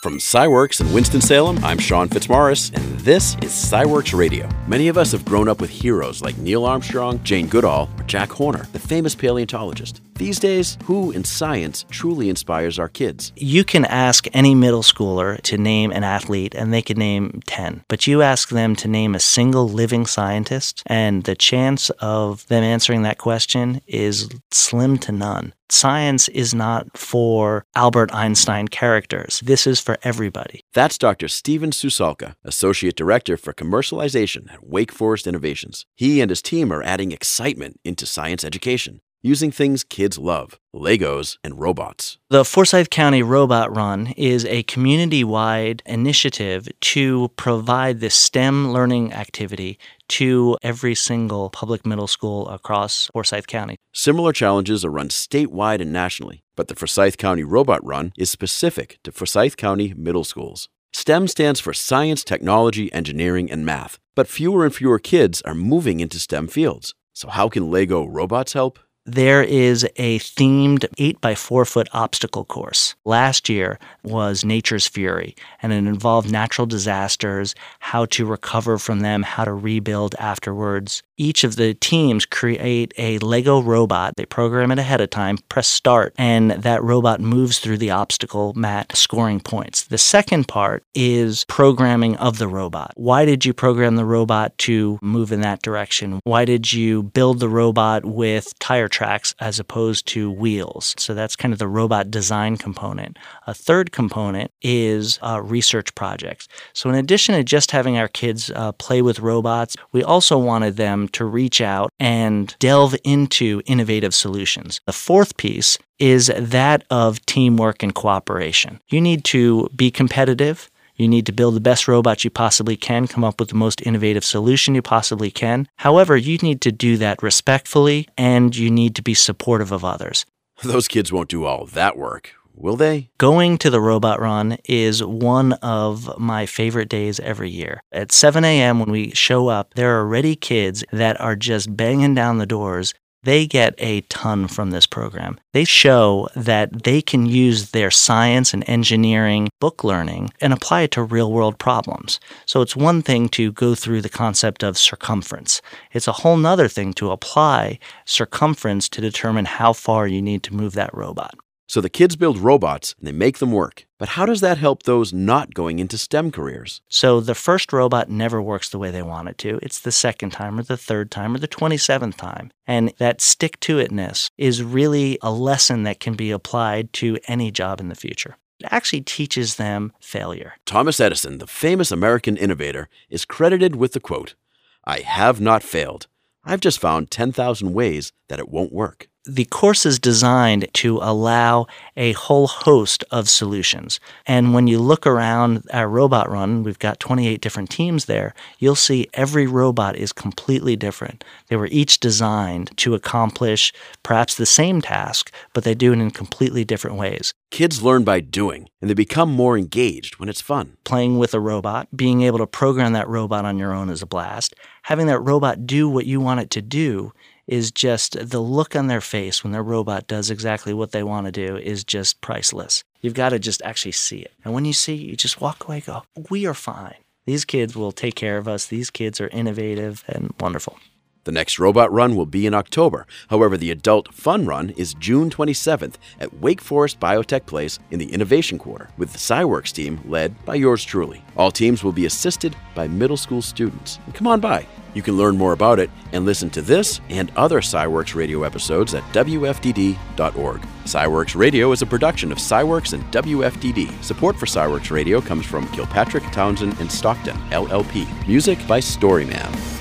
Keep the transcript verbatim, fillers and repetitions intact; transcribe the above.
From SciWorks in Winston-Salem, I'm Sean Fitzmaurice, and this is SciWorks Radio. Many of us have grown up with heroes like Neil Armstrong, Jane Goodall, or Jack Horner, the famous paleontologist. These days, who in science truly inspires our kids? You can ask any middle schooler to name an athlete, and they can name ten. But you ask them to name a single living scientist, and the chance of them answering that question is slim to none. Science is not for Albert Einstein characters. This is for everybody. That's Doctor Steven Susalka, Associate Director for Commercialization at Wake Forest Innovations. He and his team are adding excitement into science education, using things kids love, Legos and robots. The Forsyth County Robot Run is a community-wide initiative to provide this STEM learning activity to every single public middle school across Forsyth County. Similar challenges are run statewide and nationally, but the Forsyth County Robot Run is specific to Forsyth County middle schools. STEM stands for science, technology, engineering, and math, but fewer and fewer kids are moving into STEM fields. So how can Lego robots help? There is a themed eight by four foot obstacle course. Last year was Nature's Fury, and it involved natural disasters, how to recover from them, how to rebuild afterwards. Each of the teams create a Lego robot. They program it ahead of time, press start, and that robot moves through the obstacle mat, scoring points. The second part is programming of the robot. Why did you program the robot to move in that direction? Why did you build the robot with tire tracks as opposed to wheels? So that's kind of the robot design component. A third component is uh, research projects. So in addition to just having our kids uh, play with robots, we also wanted them to reach out and delve into innovative solutions. The fourth piece is that of teamwork and cooperation. You need to be competitive. You need to build the best robot you possibly can, come up with the most innovative solution you possibly can. However, you need to do that respectfully, and you need to be supportive of others. Those kids won't do all that work, will they? Going to the Robot Run is one of my favorite days every year. At seven a.m. when we show up, there are already kids that are just banging down the doors. They get a ton from this program. They show that they can use their science and engineering book learning and apply it to real-world problems. So it's one thing to go through the concept of circumference. It's a whole nother thing to apply circumference to determine how far you need to move that robot. So the kids build robots and they make them work. But how does that help those not going into STEM careers? So the first robot never works the way they want it to. It's the second time or the third time or the twenty-seventh time. And that stick-to-itness is really a lesson that can be applied to any job in the future. It actually teaches them failure. Thomas Edison, the famous American innovator, is credited with the quote, "I have not failed. I've just found ten thousand ways that it won't work." The course is designed to allow a whole host of solutions. And when you look around our Robot Run, we've got twenty-eight different teams there, you'll see every robot is completely different. They were each designed to accomplish perhaps the same task, but they do it in completely different ways. Kids learn by doing, and they become more engaged when it's fun. Playing with a robot, being able to program that robot on your own is a blast. Having that robot do what you want it to do is just the look on their face when their robot does exactly what they want to do is just priceless. You've got to just actually see it. And when you see it, you just walk away and go, we are fine. These kids will take care of us. These kids are innovative and wonderful. The next Robot Run will be in October. However, the Adult Fun Run is June twenty-seventh at Wake Forest Biotech Place in the Innovation Quarter, with the SciWorks team led by yours truly. All teams will be assisted by middle school students. And come on by. You can learn more about it and listen to this and other SciWorks Radio episodes at W F D D dot org. SciWorks Radio is a production of SciWorks and W F D D. Support for SciWorks Radio comes from Kilpatrick, Townsend, and Stockton, L L P. Music by Storyman.